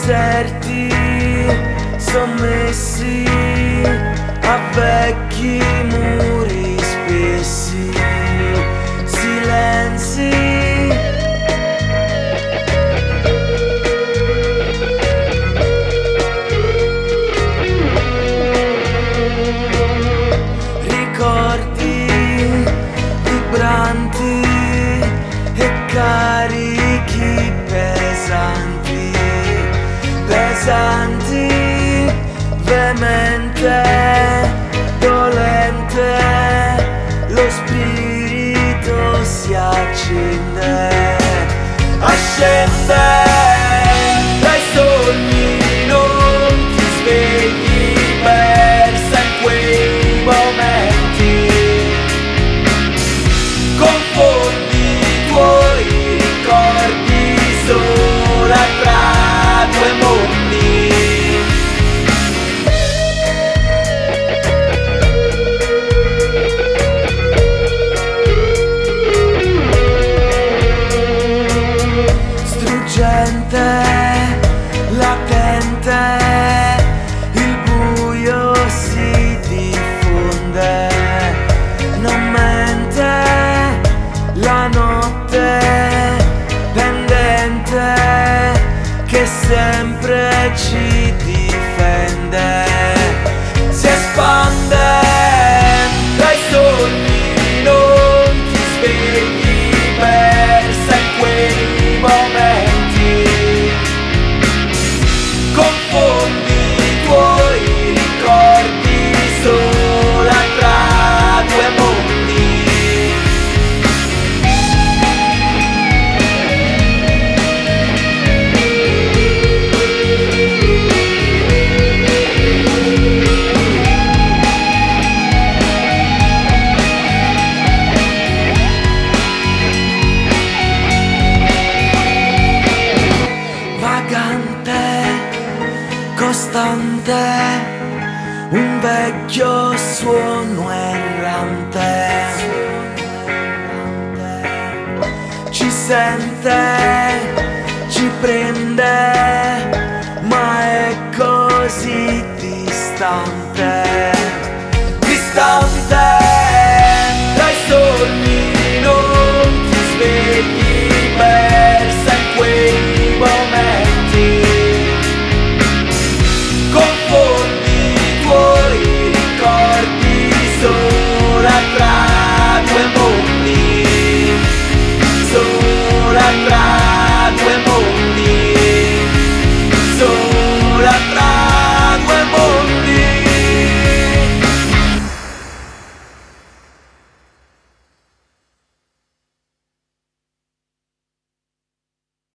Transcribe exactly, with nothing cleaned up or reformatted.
deserti sommessi a vecchi muri spessi, silenzi. Vibranti e carichi pesanti, pesanti, veemente, dolente, lo spirito si accende, ascende dai sogni, non ti svegli, persa in quei momenti. Confondi i tuoi ricordi sola tra due mondi. Struggente, latente, il buio si diffonde, non mente la notte pendente che sempre ci difende, si espande dai sogni, non ti svegli, persa in quei momenti. Confondi i tuoi ricordi sola tra due mondi. Costante, un vecchio suono errante, ci sente, ci prende